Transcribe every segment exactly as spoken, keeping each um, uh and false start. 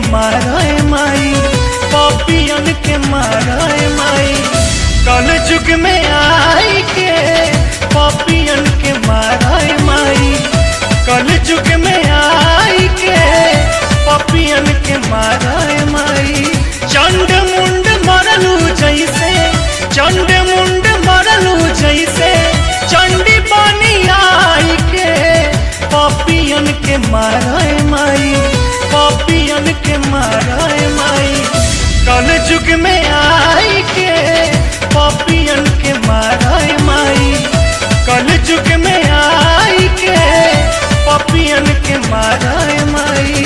मारे माई, पपियन के मारे माई। कल जुग में आई के पपियन के मारे माई, कल जुग में आई के पपियन के मारे माई। चंड मुंड मरलू जैसे, चंड मुंड मरलू जैसे, चंडी बनी आई के पपियन के मारे माई, पपियन के मारे माई। कल जुग में आई के पपियन के मारे माई, कल जुग में आई के पपियन के मारे माई।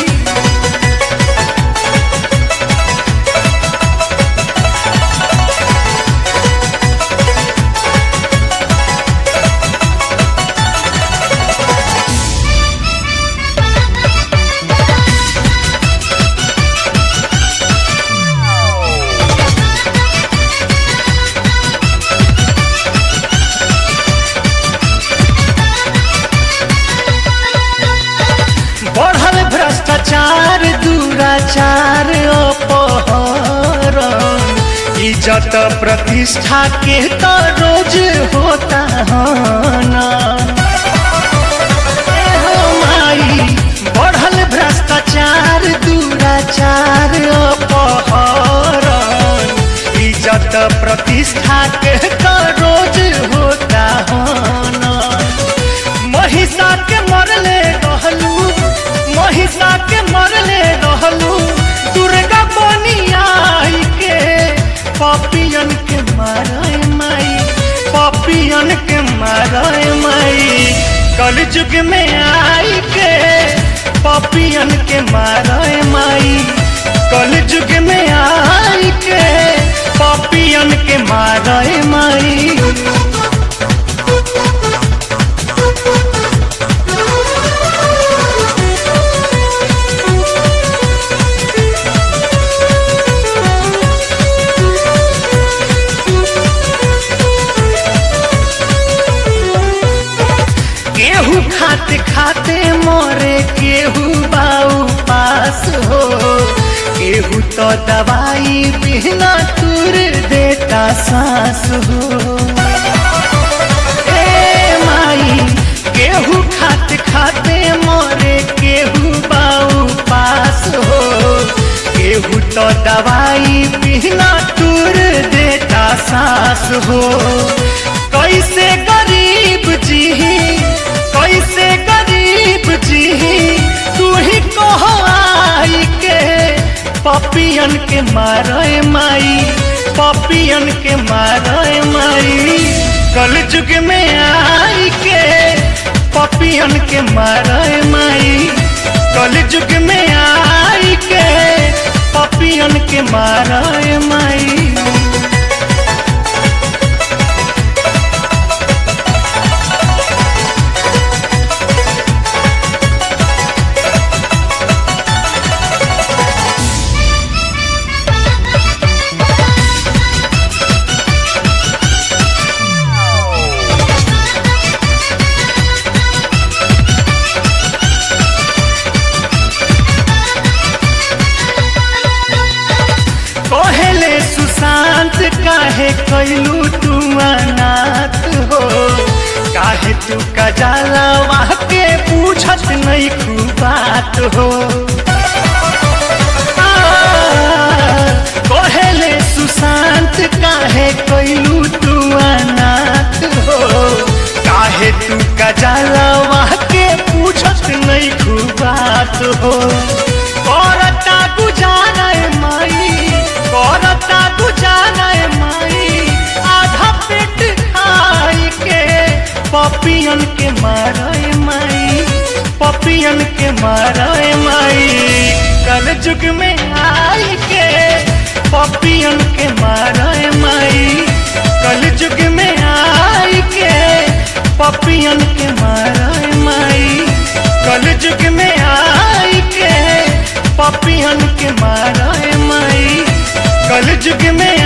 बढ़ल भ्रष्टाचार दुराचार अपहरण, इज्जत प्रतिष्ठा के तो रोज होता हना। माई बढ़ल भ्रष्टाचार दुराचार अपहरण, इज्जत प्रतिष्ठा के तो रोज होता हना। महिषा के मरले रहलू, महिषा के मरले रहलू, दुर्गा बनी आई के पपियन के मारे माई, पपियन के मारे माई। कल जुग में आई के पपियन के मारे माई, कल जुग में आई के पपियन के मारे माई। केहू खाते खाते मोरे, केहू बाऊ पास हो, केहू तो दवाई बिना तुर देता सांस हो। ए माई केहू खाते खाते मोरे, केहू बाऊ पास हो, केहू तो दवाई बिना तुर देता सांस हो। कैसे गरीब जी, कैसे गरीब जी, तू ही कहो आई के पपियन के मारे माई, पपियन के मारे माई। कल जुग में आई के पपियन के मारे माई, कल जुग में आई के पपियन के मारे माई। कहले सुशांत काहे कैलू तू अनाथ हो, काहे तू कजाला वहाँ के पूछत नहीं खूबात हो। कहले सुशांत काहे कैलू तू अनाथ हो, काहे तू कजाला वहाँ के पूछत नहीं खूबात हो। करता गुजारा माई, करता गुजारा माई, आधा पेट खाई के पपियन के मारे माई, पपियन के मारे माई। कल जुग में आई के पपियन के मारे माई, कल जुग में आई के पपियन के मारे माई, कल जुग में आई के पपियन के मारे माई, कल जुग में